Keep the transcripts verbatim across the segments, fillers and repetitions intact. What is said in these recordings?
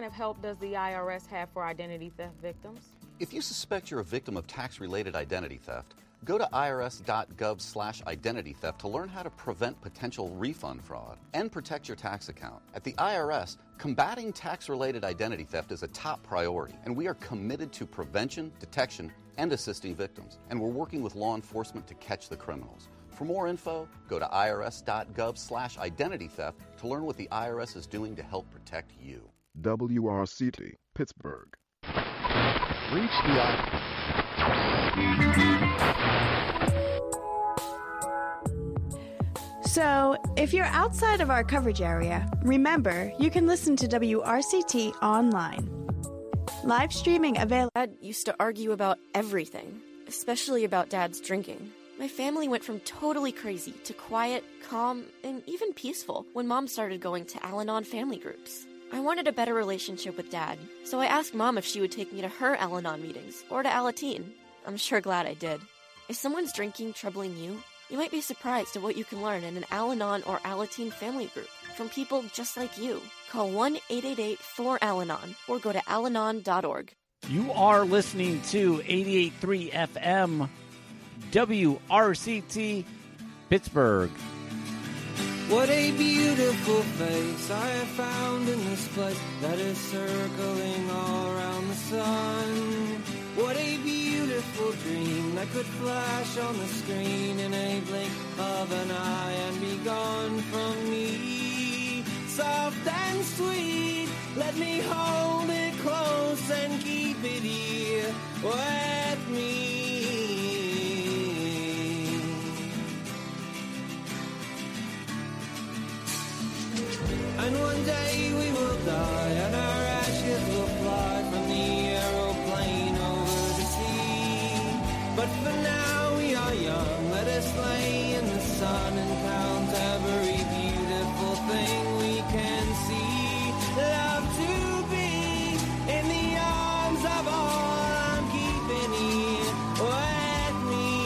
kind of help does the I R S have for identity theft victims? If you suspect you're a victim of tax-related identity theft, go to irs.gov slash identity theft to learn how to prevent potential refund fraud and protect your tax account. At the I R S, combating tax-related identity theft is a top priority, and we are committed to prevention, detection, and assisting victims. And we're working with law enforcement to catch the criminals. For more info, go to irs.gov slash identity theft to learn what the I R S is doing to help protect you. W R C T, Pittsburgh. Reach the So, if you're outside of our coverage area, remember you can listen to W R C T online. Live streaming available. Dad used to argue about everything, especially about Dad's drinking. My family went from totally crazy to quiet, calm, and even peaceful when Mom started going to Al-Anon family groups. I wanted a better relationship with Dad, so I asked Mom if she would take me to her Al-Anon meetings or to Alateen. I'm sure glad I did. Is someone's drinking troubling you? You might be surprised at what you can learn in an Al-Anon or Alateen family group from people just like you. Call one eight eight eight four Al Anon or go to al anon dot org. You are listening to eighty-eight point three F M W R C T Pittsburgh. What a beautiful face I have found in this place that is circling all around the sun. What a beautiful dream that could flash on the screen in a blink of an eye and be gone from me. Soft and sweet, let me hold it close and keep it here with me. And one day we will die, and our ashes will fly from the aeroplane over the sea. But for now we are young, let us lay in the sun and count every beautiful thing we can see. Love to be in the arms of all I'm keeping here with me.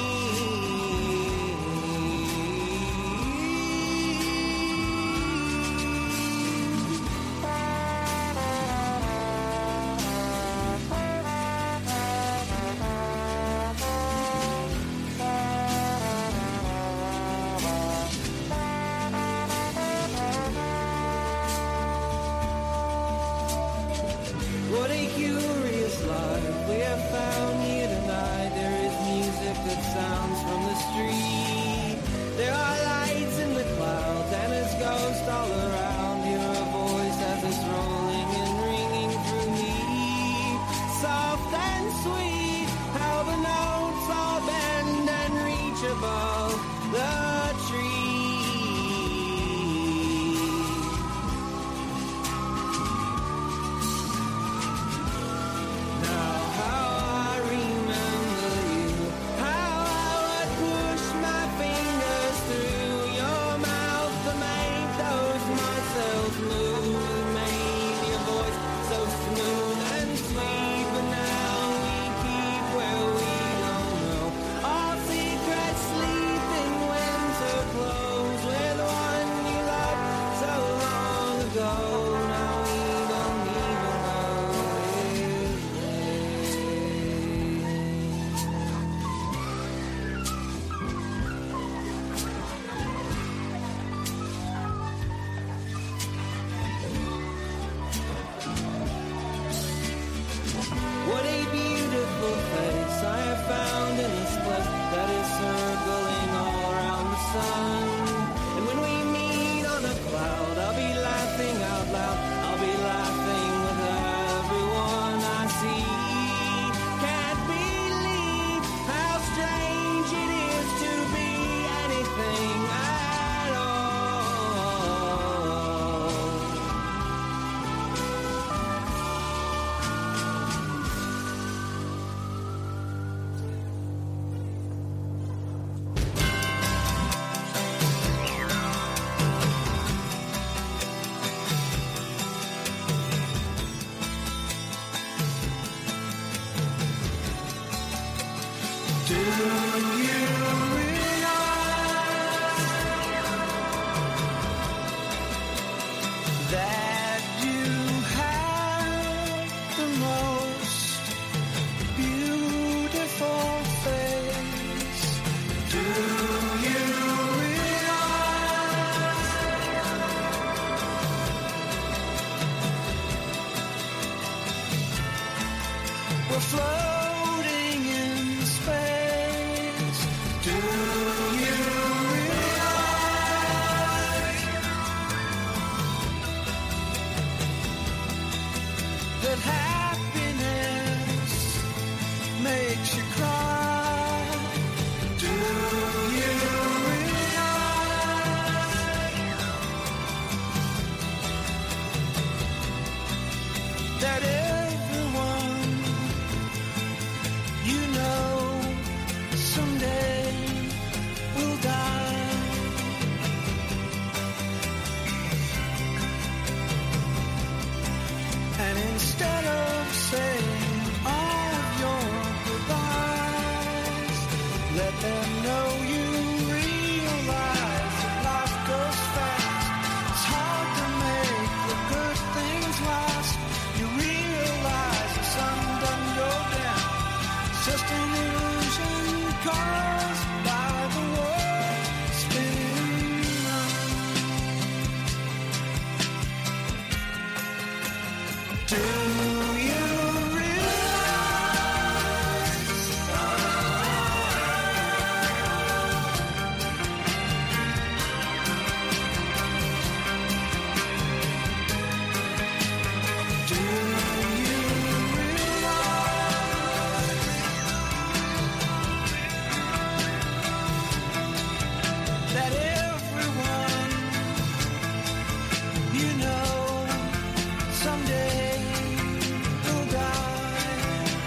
we're floating in space. Do you realize that happiness makes you cry? Do you realize that everyone you know someday will die? And instead of saying all of your goodbyes, let them know you realize that life goes fast. It's hard to make the good things last. You realize the sun doesn't go down. It's just an illusion caused by the world spinning round. Do you realize Do you realize that everyone you know someday will die?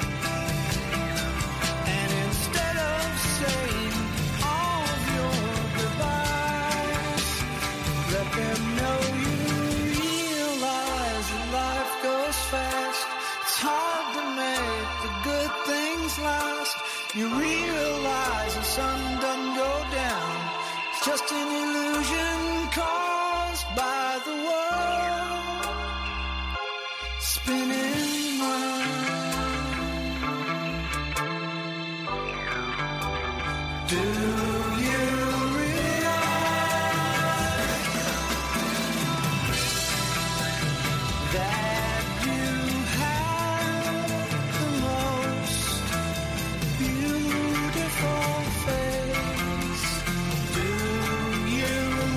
And instead of saying all of your goodbyes, let them know you realize that life goes fast. It's hard to make the good things last. You realize the sun doesn't go down. It's just an illusion caused by the world spinning round. Do you realize that you have the most beautiful face? Do you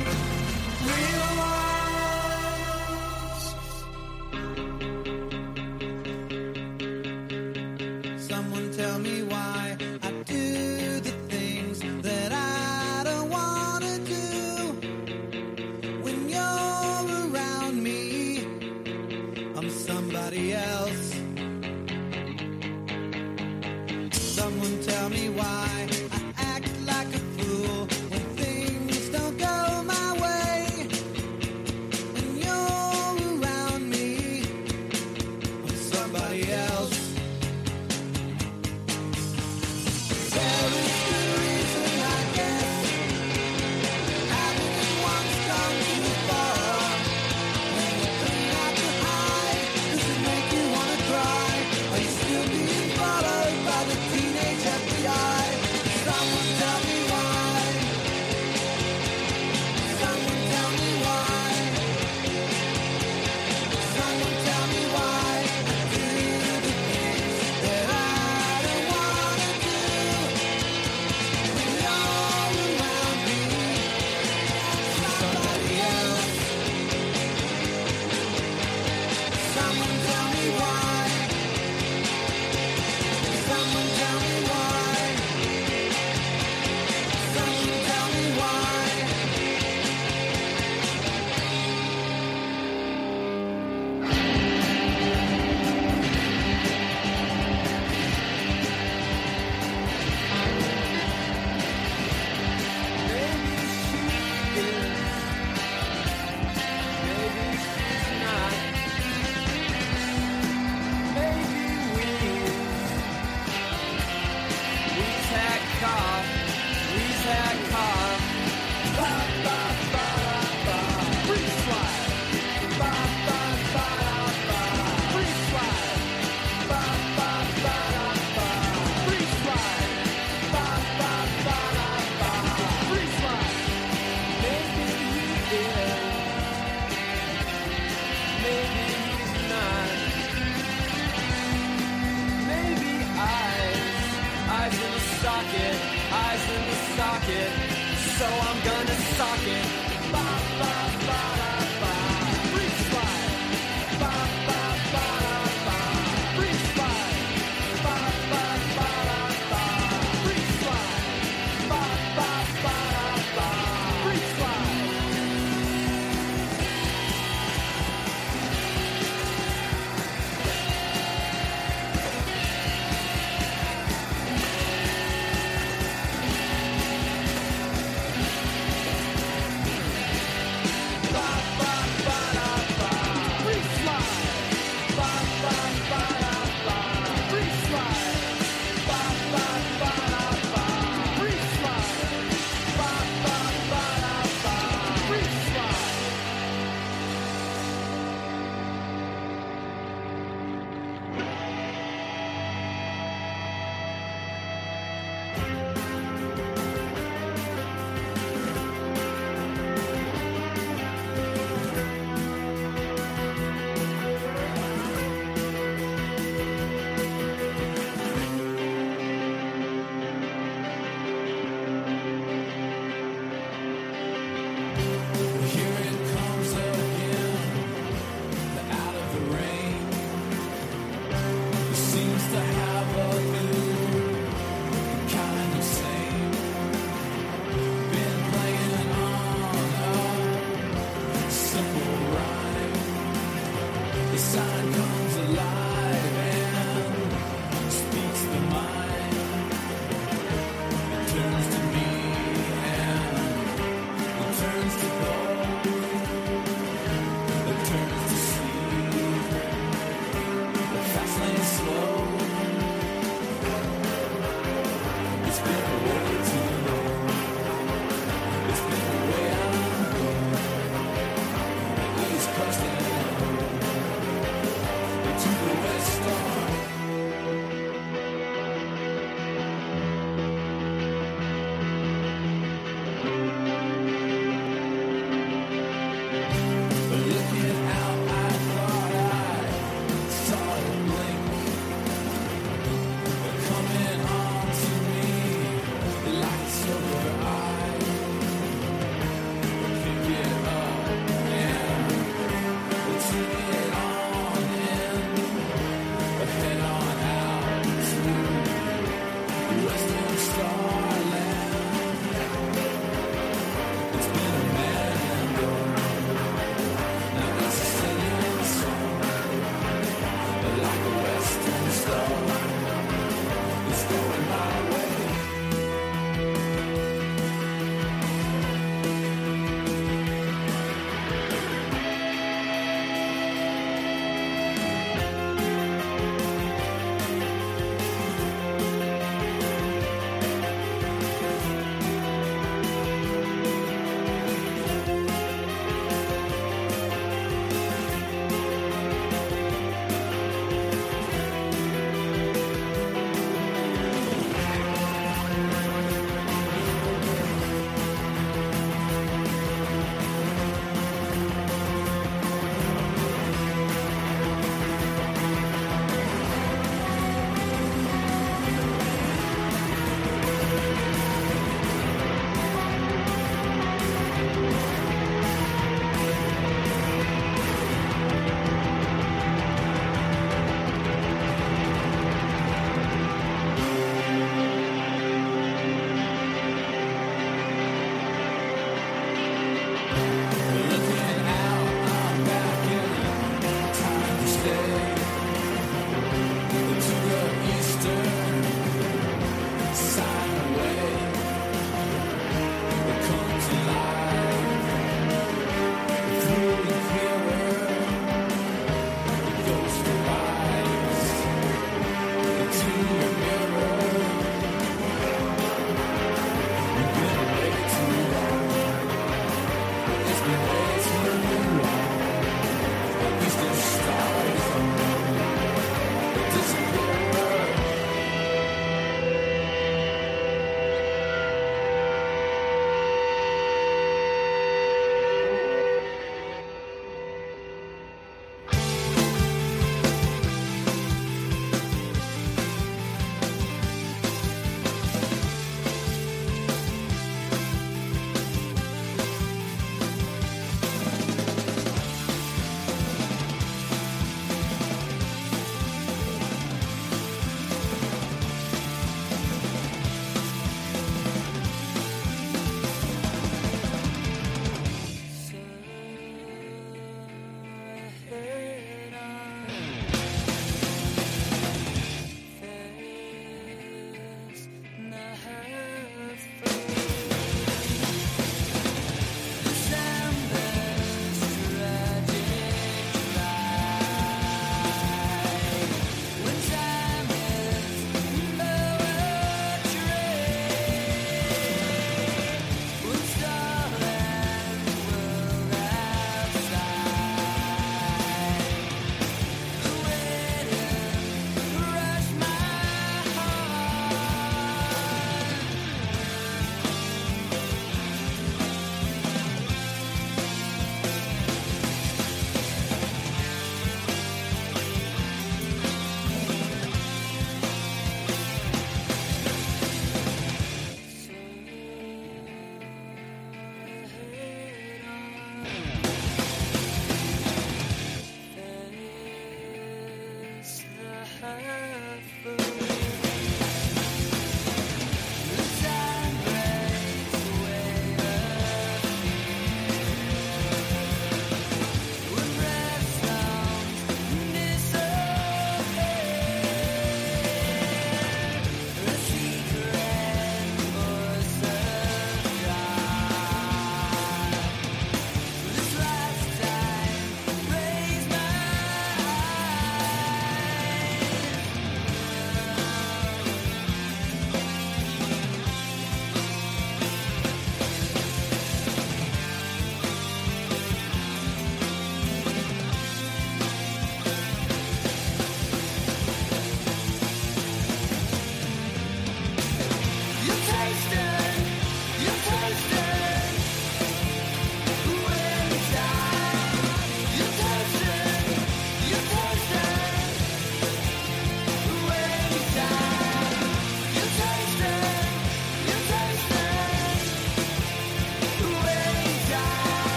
realize? Someone tell me why I do the things that I don't want to do. When you're around me, I'm somebody else. Someone tell me why I act like a fool when things don't go my way. When you're around me, I'm somebody else. There is good reason, I guess. Having it once gone too far. When you clean out your eye, does it make you wanna cry? Are you still being followed by the teenage F B I? Someone tell me why. Someone tell me why. Someone tell me why I do the things that I don't wanna do. When you're around me, I'm somebody else. Someone tell me why. Someone tell me why. Someone tell me why. Maybe she is. Maybe she's not. Maybe we We've had car. We've had car. Ba ba ba ba. Free slide. Ba ba ba ba. Free slide. Ba ba ba ba. Free slide. Ba ba ba ba. Free slide. Maybe so I'm gonna sock it. Ba, ba, ba, da, ba. Freeze slide. Ba, ba, ba, da, ba. Freeze slide. Ba, ba, ba, da, ba. Freeze slide. Ba, ba, ba, da, ba. Freeze slide.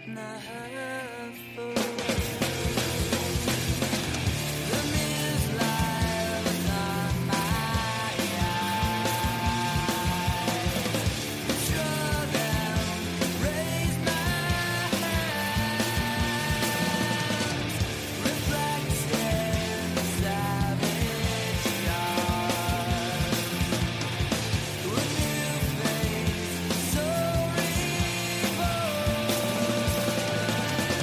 So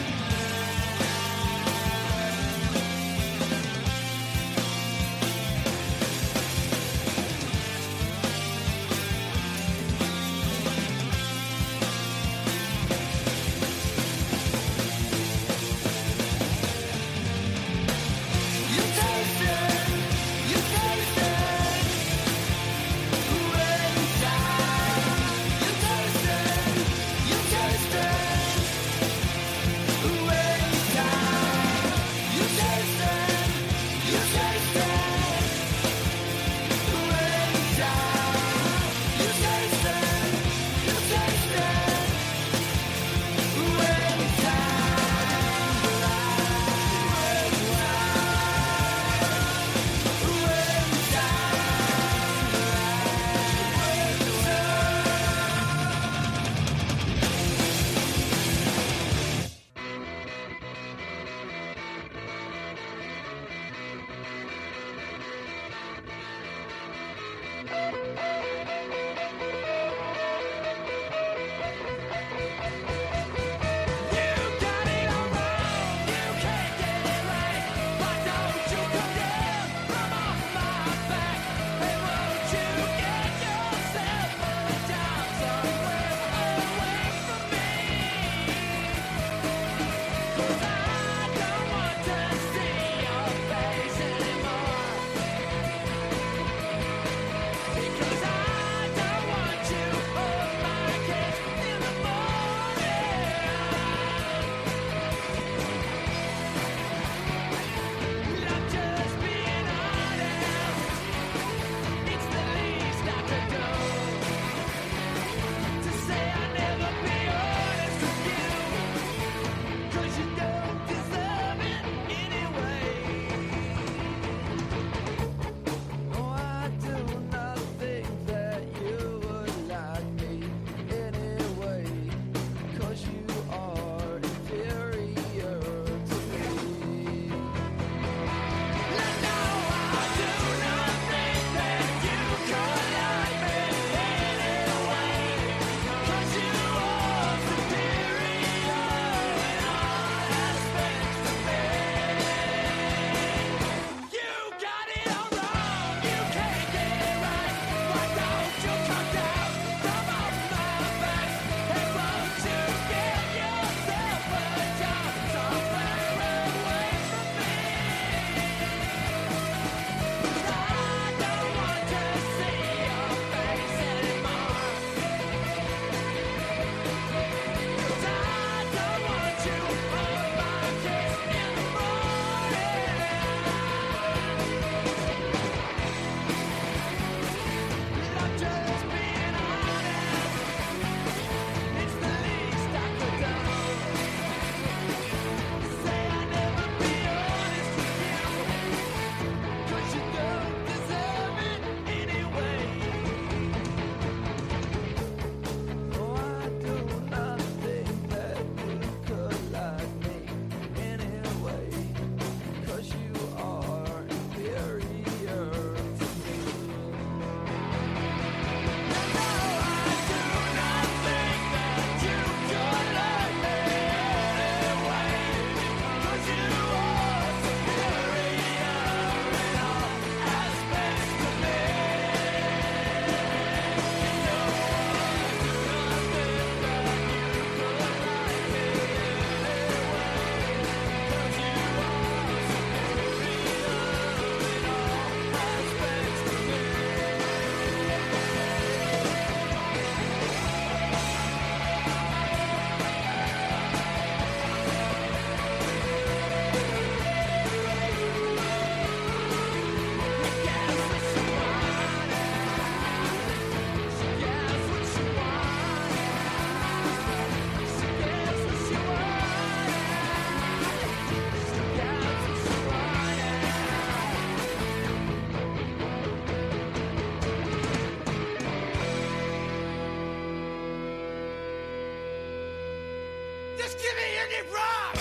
Just give me indie rock!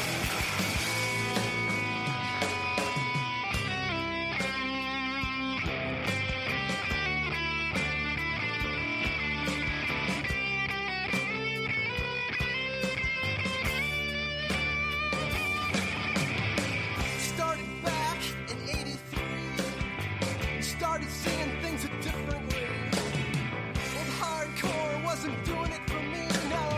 Started back in eighty-three. Started seeing things a different way. And hardcore wasn't doing it for me, no.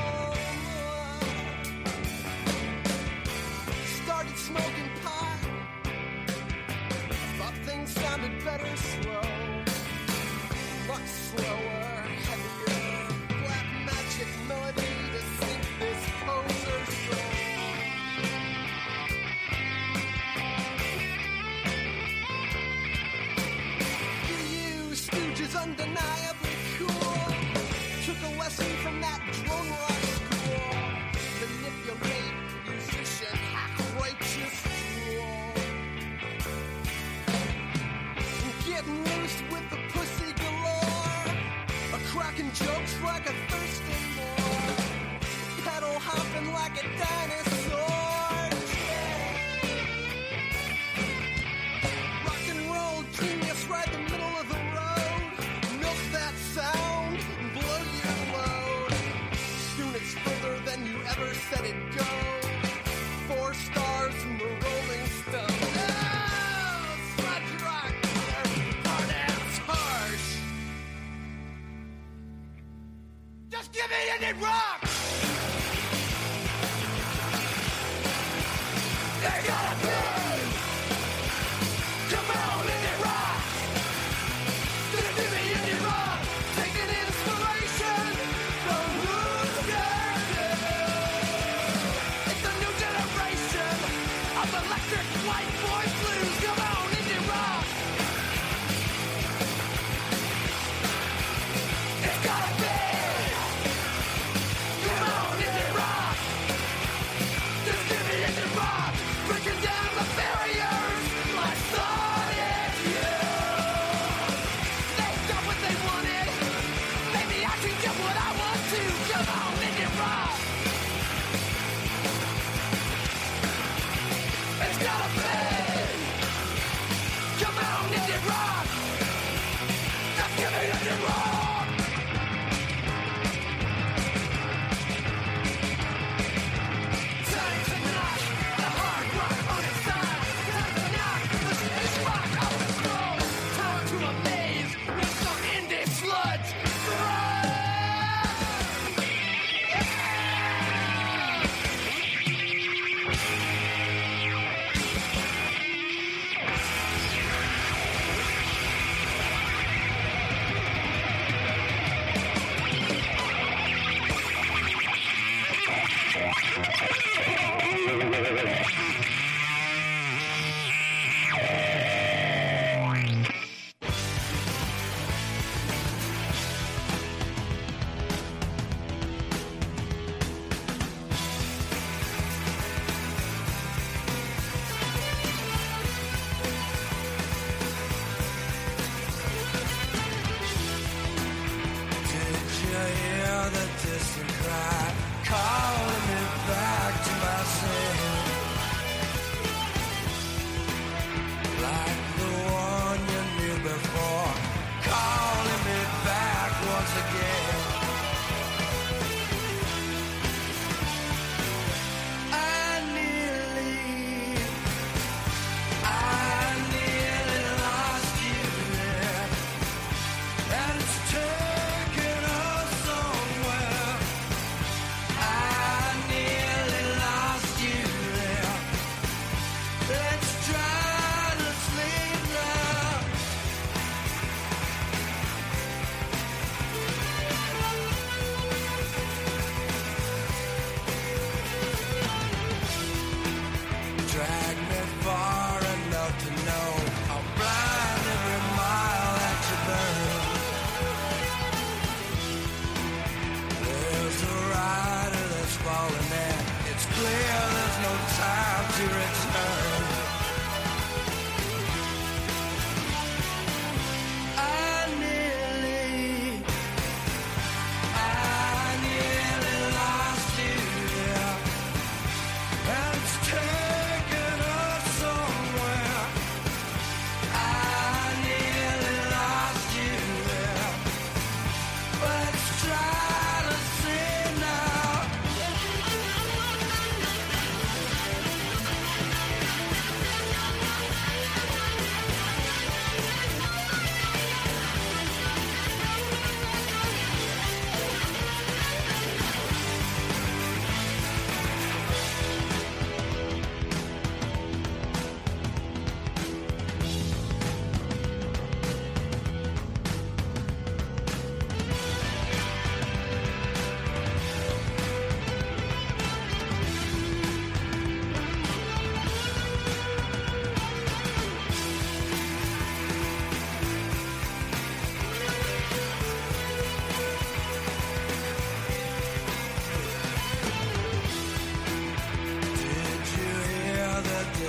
Started smoking pot. Thought things sounded better slow. Much slower, heavier. Black magic melody to sink this poser soul. You Stooges undeniably cool. Took a lesson from that drone rock school. Manipulate, musician, hack righteous fool. Getting loose with the pussy galore. A cracking jokes like a thirsty more. Pedal hopping like a dinosaur. Rock and roll genius right the middle of the road. Milk that sound, blow your load. Soon it's further than you ever said it'd go. Four stars from the Rolling Stones. Oh, sludge rock, hard ass harsh. Just give me indie rock. They gotta be. Come on, indie rock. Just give me indie rock. Taking inspiration from who's It's a new generation of electric white boy blues. Come on, indie rock. It's gotta be. Come on, indie rock. Just give me indie rock. Breaking down the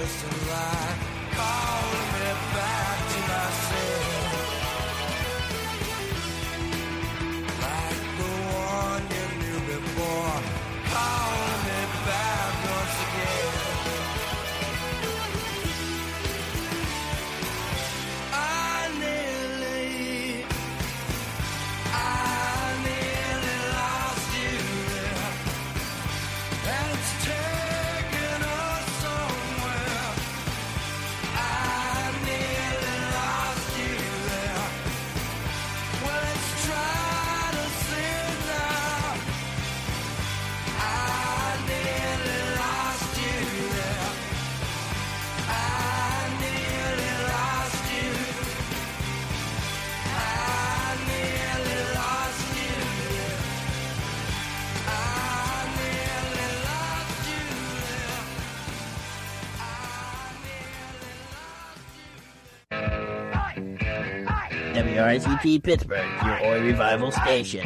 just a lie, calling me back to myself. Like the one you knew before, calling me back once again. I nearly, I nearly lost you there, and it's taking us somewhere. I nearly lost you there. Well, let's try to see it now. I nearly lost you there. I nearly lost you. I nearly lost you there. I nearly lost you there. I nearly lost you. W R C T Pittsburgh, your Oi Revival station.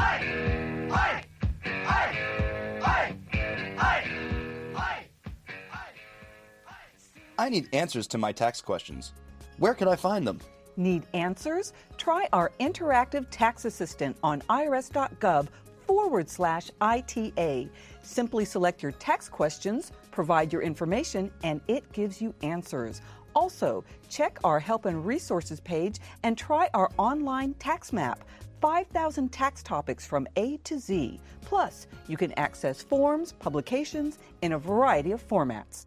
I need answers to my tax questions. Where can I find them? Need answers? Try our interactive tax assistant on irs.gov forward slash ITA. Simply select your tax questions, provide your information, and it gives you answers. Also, check our help and resources page and try our online tax map. five thousand tax topics from A to Z. Plus, you can access forms, publications in a variety of formats.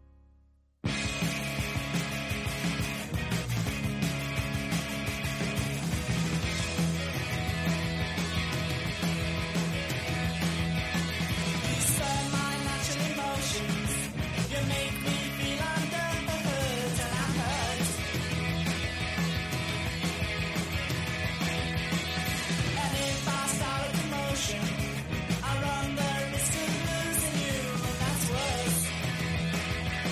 I run the risk of losing you, and that's worse.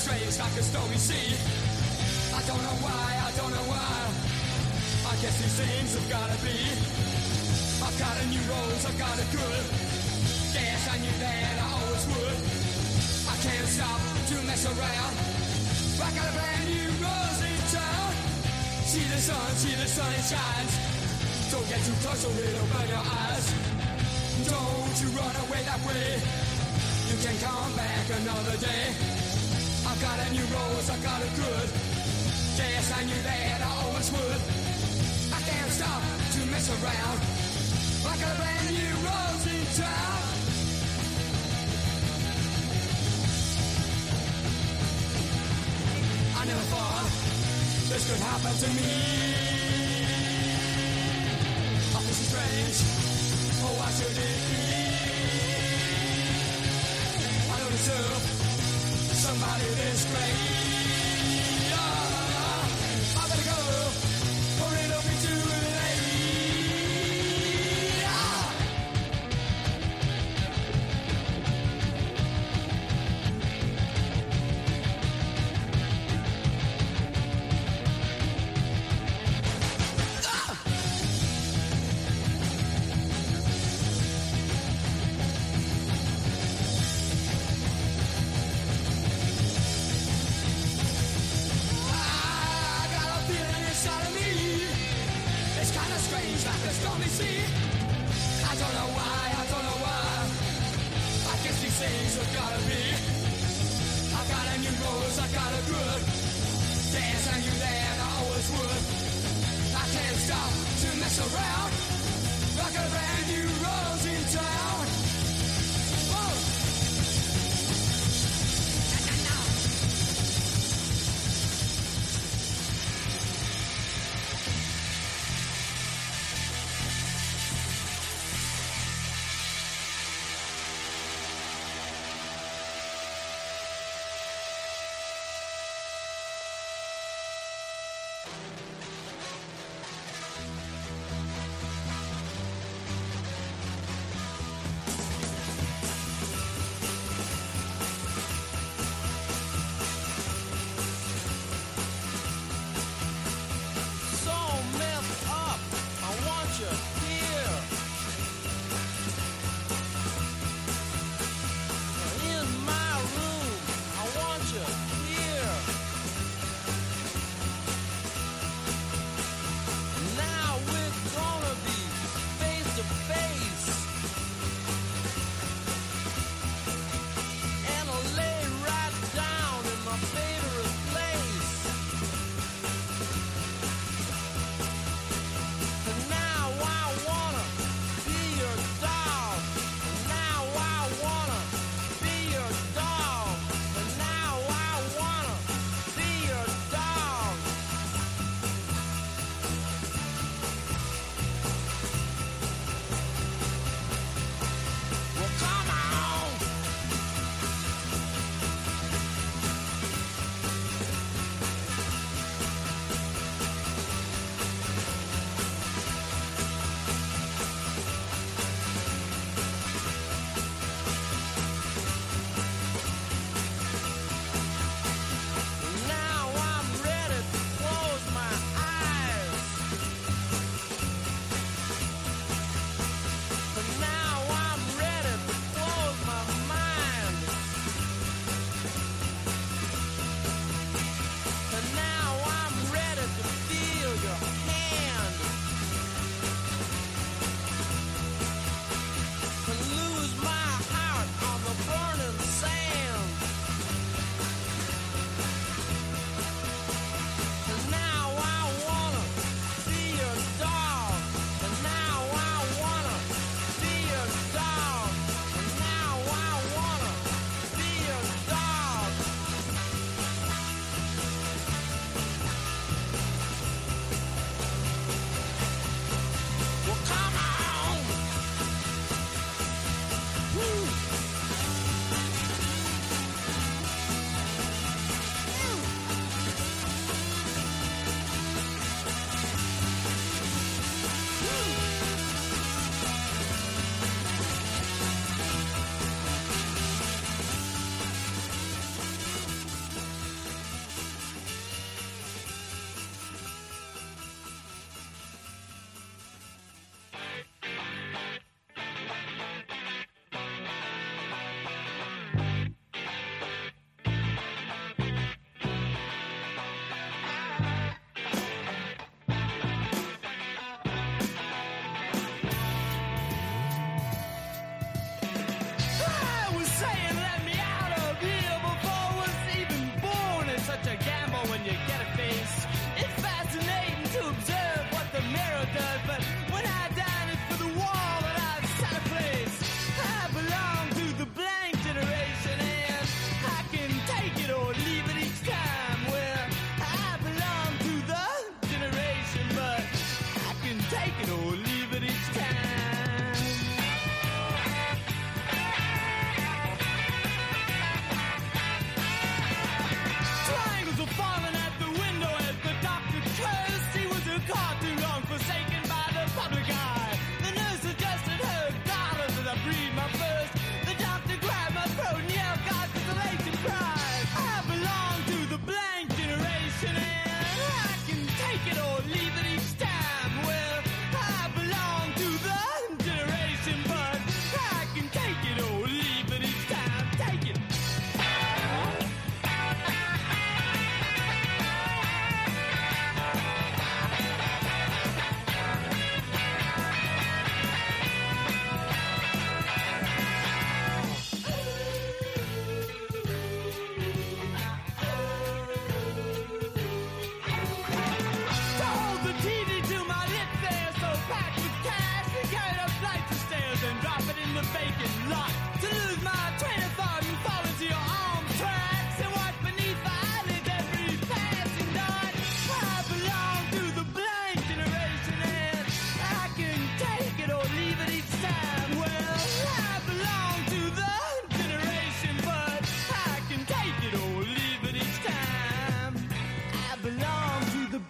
strange like a stormy sea. I don't know why, I don't know why. I guess these things have gotta be. I've got a new rose, I've got a good. Guess I knew that I always would. I can't stop to mess around. I got a brand new rose in town. See the sun, see the sun, it shines. Don't get too close or it'll burn your eyes. Don't you run away that way. You can come back another day. I've got a new rose, I've got a good. Yes, I knew that I always would. I can't stop to mess around. I got a brand new rose in town. I never thought this could happen to me. Oh, this is strange. Oh, why should it be? I don't deserve somebody this great. Oh, I better go, or it'll be too late. Oh. Like a stormy sea. I don't know why, I don't know why. I guess these things have gotta be. I got a new rose, I got a good. Yes, I knew that I always would. I can't stop to mess around. I got a brand new rose in town. Whoa.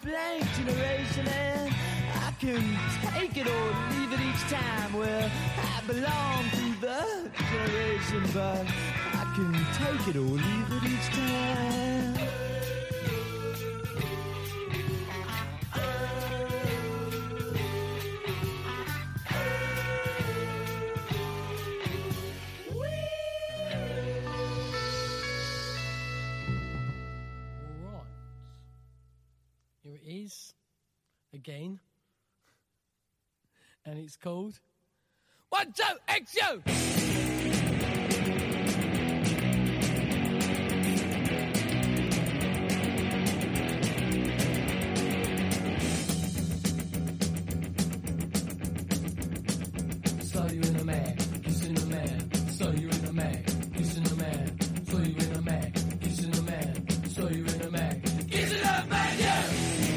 blank generation, and I can take it or leave it each time. Well, I belong to the generation, but I can take it or leave it each time. Here it is, again, and it's called One, Two, X U! Saw you in a mag, kissing a man. Saw you in a mag, kissing a man. Saw you in a mag, kissing a man. Saw you in a mag, kissing a man, yeah!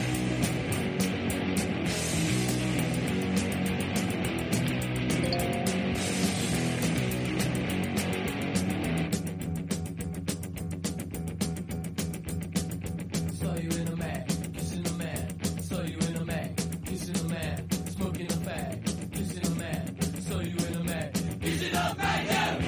Saw you in a mag, kissing a man. Saw you in a mag, kissing a man. Smoking a fag, kissing a man. Saw you in a mag, kissing a man, yeah!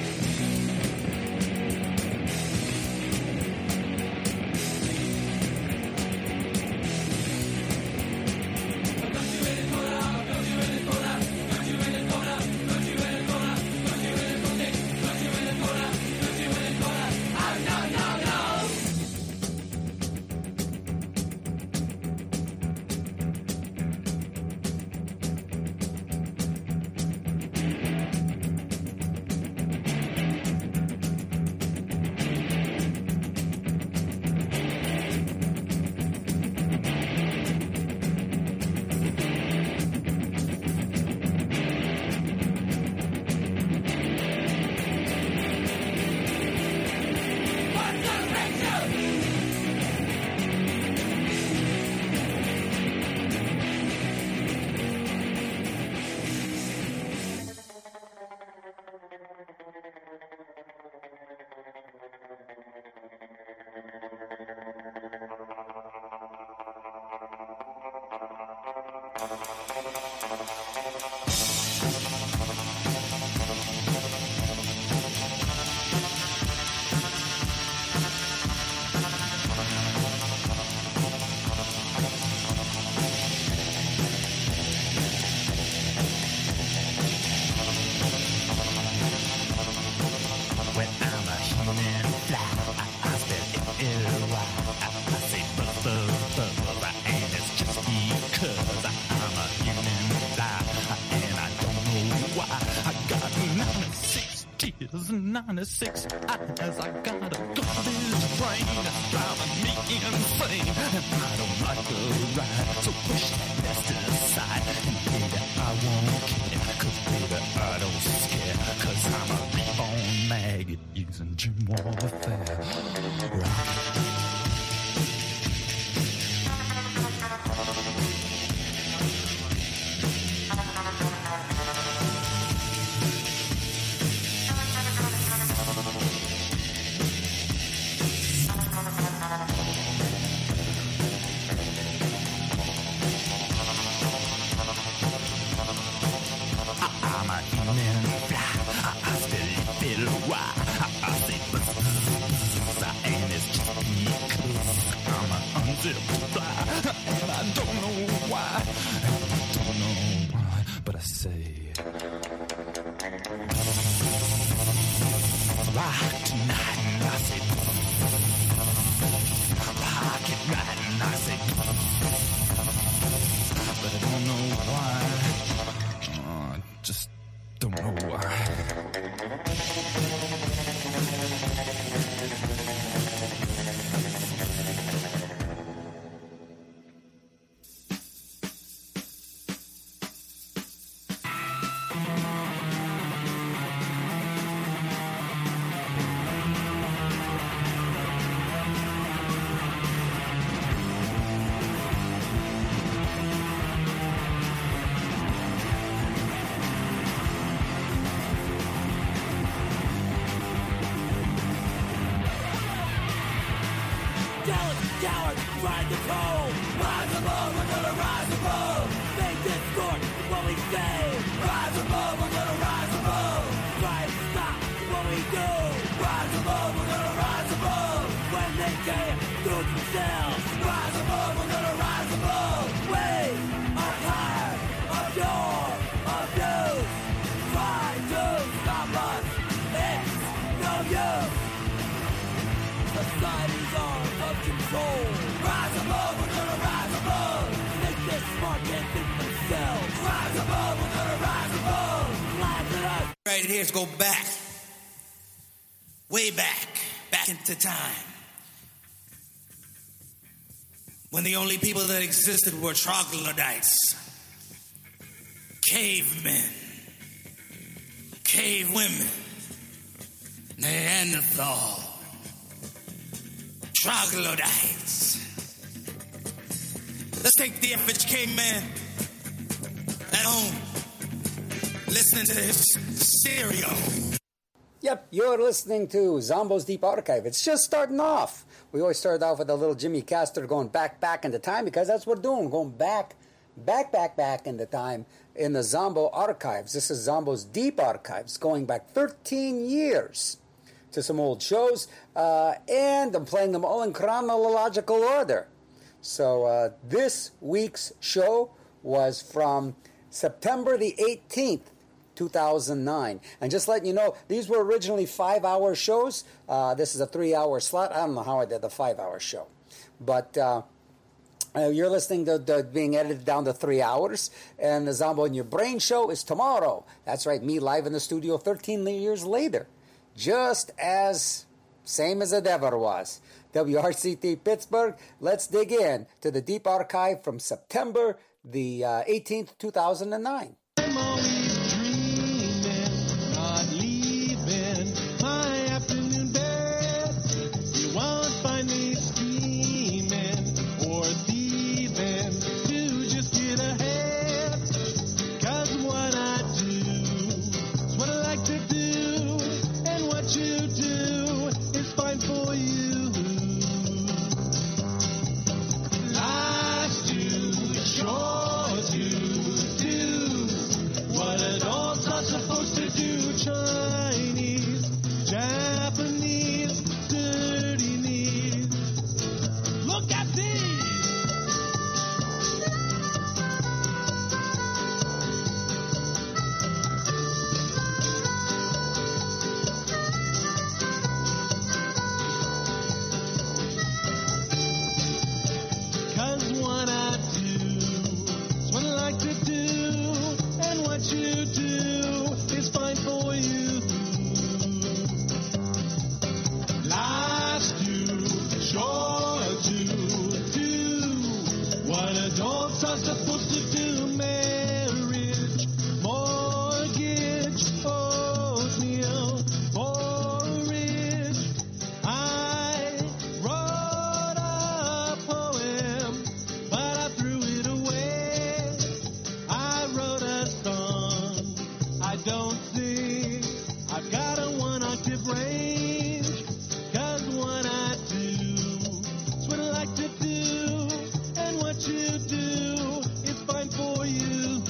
ninety-six eyes, I got a garbage brain that's driving me insane, and I don't like the ride, so push that best aside, and baby, I won't care, cause baby, I don't scare, cause I'm a reborn maggot using gym warfare. Rock. cowards trying to cold. Rise above, we're gonna rise above. Make this court what we say. Rise above, we're gonna rise above. Try and stop what we do. Rise above, we're gonna rise above. When they can't do themselves. Rise above, we're gonna rise above. We are tired of your abuse. Try to stop us. It's no use. Societies are of control. Rise above, we're gonna rise above. Make this smart can't think themselves. Rise above, we're gonna rise above. Laugh at us. Right here is go back. Way back. Back into time. When the only people that existed were troglodytes. Cavemen. Cave women. Neanderthal. Troglodytes. Let's take the average caveman at home, listening to his stereo. Yep, you're listening to Zombo's Deep Archive. It's just starting off. We always started off with a little Jimmy Castor going back, back into time because that's what we're doing, going back, back, back, back into time in the Zombo archives. This is Zombo's Deep Archives, going back thirteen years. To some old shows, uh, and I'm playing them all in chronological order. So uh, this week's show was from September the eighteenth, two thousand nine. And just letting you know, these were originally five-hour shows. Uh, this is a three-hour slot. I don't know how I did the five-hour show. But uh, uh, you're listening to, to being edited down to three hours. And the Zombo in Your Brain show is tomorrow. That's right, me live in the studio thirteen years later. Just as same as it ever was. W R C T Pittsburgh, let's dig in to the Deep Archive from September the uh, eighteenth, two thousand nine. I'm always dreaming, not leaving my afternoon bed. You won't find me scheming or thieving to just get ahead. 'Cause what I do is what I like to do. What you do is fine for you. Life's too short to do what adults are supposed to do. Chinese, Japanese, dirty knees. Look at these. What you do is fine for you. Life's too short to do what adults are supposed to do. Marriage, mortgage, oatmeal, porridge. I wrote a poem, but I threw it away. I wrote a song, I don't sing. I've got a one octave range. 'Cause what I do is what I like to do. And what you do is fine for you.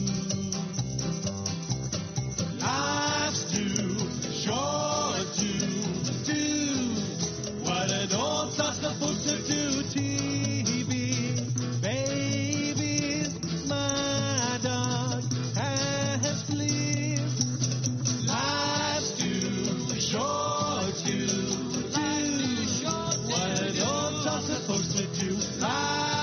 Life's too short to do what adults are supposed to do. T V, babies, my dog has fleas. Life's too short to do what adults are supposed to do. Life